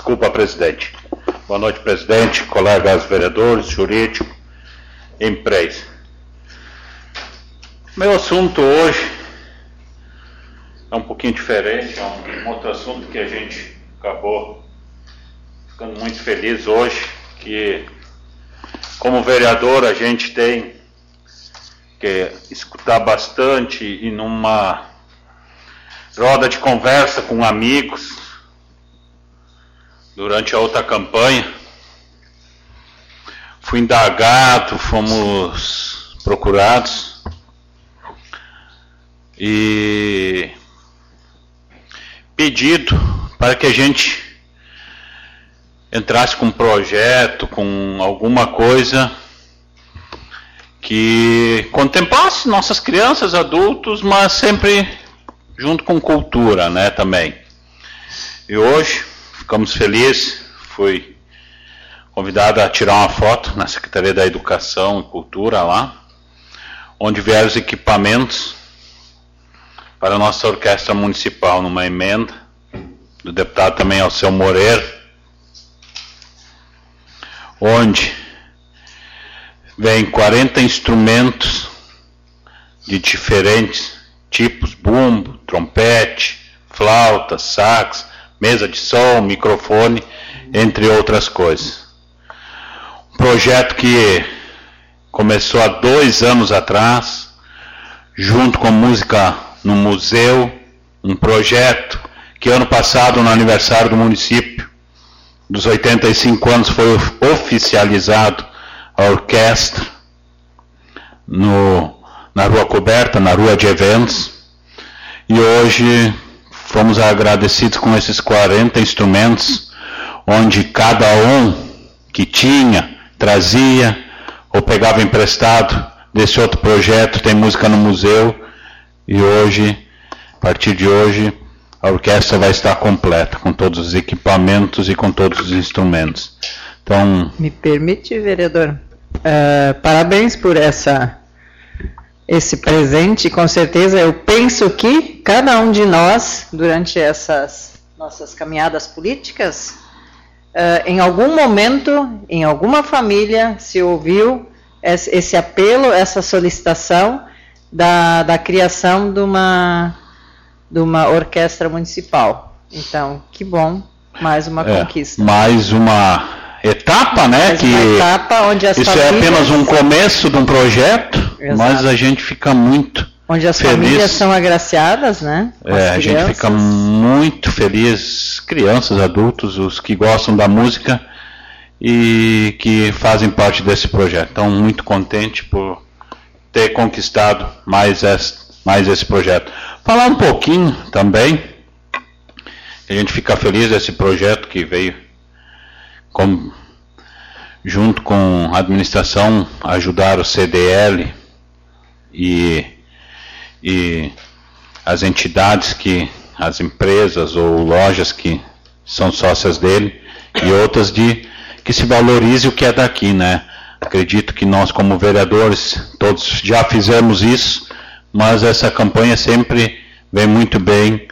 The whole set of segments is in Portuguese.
Desculpa, presidente. Boa noite, presidente, colegas vereadores, jurídico, imprensa. Meu assunto hoje é um pouquinho diferente, é um outro assunto que a gente acabou ficando muito feliz hoje, que como vereador a gente tem que escutar bastante e numa roda de conversa com amigos durante a outra campanha, fui indagado, fomos procurados e pedido para que a gente entrasse com um projeto, com alguma coisa que contemplasse nossas crianças, adultos, mas sempre junto com cultura, né, também. E hoje ficamos felizes, fui convidado a tirar uma foto na Secretaria da Educação e Cultura lá, onde vieram os equipamentos para a nossa orquestra municipal, numa emenda do deputado também Alceu Moreira, onde vem 40 instrumentos de diferentes tipos, bumbo, trompete, flauta, sax, mesa de som, microfone, entre outras coisas. Um projeto que começou há 2 anos atrás, junto com música no museu, um projeto que ano passado, no aniversário do município, dos 85 anos, foi oficializado a orquestra na Rua Coberta, na Rua de Eventos, e hoje fomos agradecidos com esses 40 instrumentos, onde cada um que tinha, trazia ou pegava emprestado desse outro projeto, tem música no museu, e hoje, a partir de hoje, a orquestra vai estar completa, com todos os equipamentos e com todos os instrumentos. Então, me permite, vereador? Parabéns por esse presente. Com certeza, eu penso que cada um de nós, durante essas nossas caminhadas políticas, em algum momento, em alguma família, se ouviu esse apelo, essa solicitação da criação de uma orquestra municipal. Então, que bom, mais uma conquista. Mais uma etapa, né? Uma etapa onde as isso famílias... é apenas um começo de um projeto, Exato. Mas a gente fica muito onde as feliz. Famílias são agraciadas, né? A gente fica muito feliz, crianças, adultos, os que gostam da música e que fazem parte desse projeto. Então, muito contente por ter conquistado mais esse projeto. Falar um pouquinho também, a gente fica feliz desse projeto que veio junto com a administração ajudar o CDL e as entidades, as empresas ou lojas que são sócias dele, e outras que se valorize o que é daqui, né? Acredito que nós, como vereadores, todos já fizemos isso, mas essa campanha sempre vem muito bem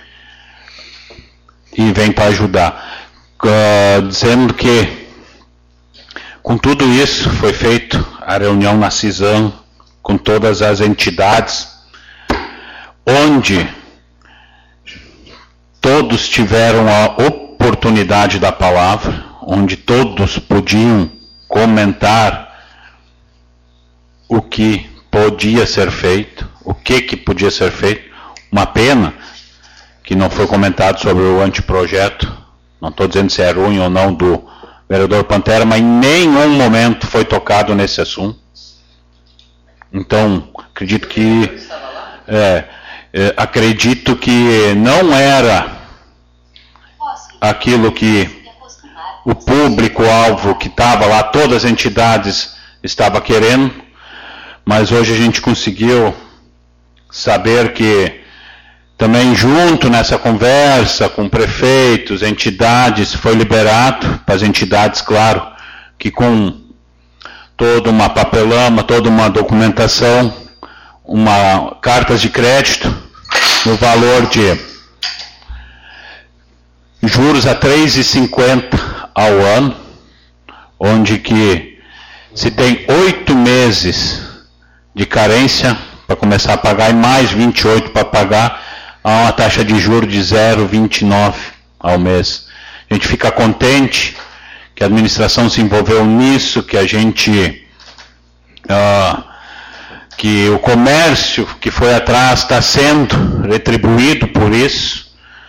e vem para ajudar. Dizendo que com tudo isso foi feito a reunião na CISAM com todas as entidades, onde todos tiveram a oportunidade da palavra, onde todos podiam comentar o que podia ser feito, o que podia ser feito. Uma pena que não foi comentado sobre o anteprojeto, não estou dizendo se é ruim ou não, do vereador Pantera, mas em nenhum momento foi tocado nesse assunto. Então, acredito que não era aquilo que o público-alvo que estava lá, todas as entidades estavam querendo, mas hoje a gente conseguiu saber que também junto nessa conversa com prefeitos, entidades, foi liberado para as entidades, claro, que com toda uma papelama, toda uma documentação, cartas de crédito no valor de juros a 3,50 ao ano, onde que se tem 8 meses de carência para começar a pagar e mais 28 para pagar, há uma taxa de juros de 0,29 ao mês. A gente fica contente que a administração se envolveu nisso, que a gente, que o comércio que foi atrás está sendo retribuído por isso.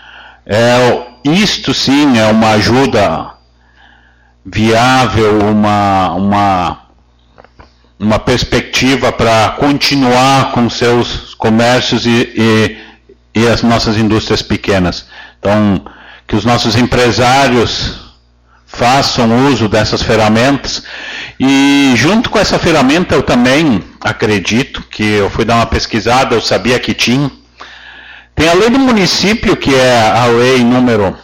Isto sim é uma ajuda viável, uma perspectiva para continuar com seus comércios e as nossas indústrias pequenas. Então, que os nossos empresários façam uso dessas ferramentas. E junto com essa ferramenta eu também acredito, que eu fui dar uma pesquisada, eu sabia que tinha. Tem a lei do município, que é a lei número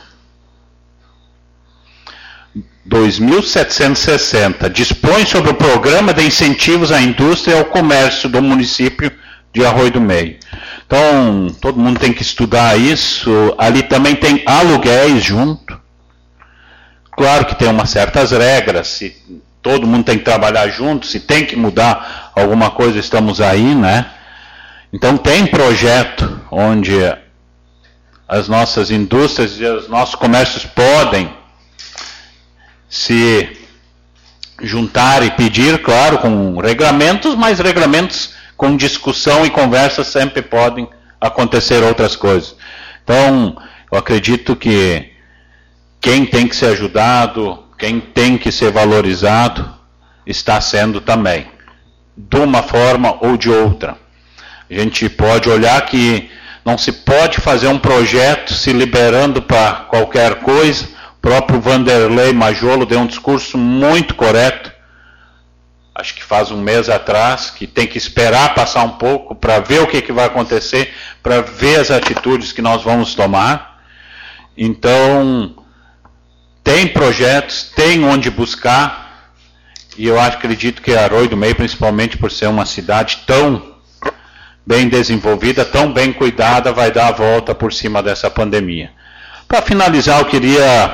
2.760, dispõe sobre o programa de incentivos à indústria e ao comércio do município de Arroio do Meio. Então, todo mundo tem que estudar isso. Ali também tem aluguéis junto. Claro que tem umas certas regras, se todo mundo tem que trabalhar junto, se tem que mudar alguma coisa, estamos aí, né? Então tem projeto onde as nossas indústrias e os nossos comércios podem se juntar e pedir, claro, com regulamentos, mas regulamentos com discussão e conversa sempre podem acontecer outras coisas. Então, eu acredito que quem tem que ser ajudado, quem tem que ser valorizado, está sendo também, de uma forma ou de outra. A gente pode olhar que não se pode fazer um projeto se liberando para qualquer coisa. O próprio Vanderlei Majolo deu um discurso muito correto, acho que faz um mês atrás, que tem que esperar passar um pouco para ver o que vai acontecer, para ver as atitudes que nós vamos tomar. Então, tem projetos, tem onde buscar, e eu acredito que Arroio do Meio, principalmente por ser uma cidade tão bem desenvolvida, tão bem cuidada, vai dar a volta por cima dessa pandemia. Para finalizar, eu queria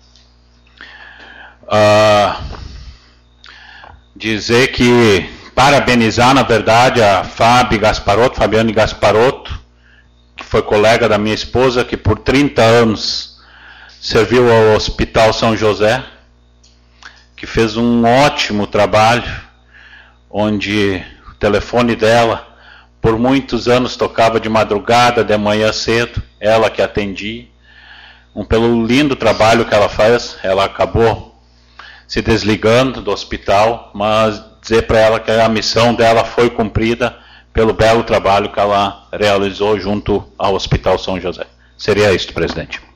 dizer que, parabenizar, na verdade, a Fabiane Gasparotto, que foi colega da minha esposa, que por 30 anos serviu ao Hospital São José, que fez um ótimo trabalho, onde o telefone dela, por muitos anos, tocava de madrugada, de manhã cedo, ela que atendia. Pelo lindo trabalho que ela faz, ela acabou se desligando do hospital, mas dizer para ela que a missão dela foi cumprida pelo belo trabalho que ela realizou junto ao Hospital São José. Seria isso, presidente.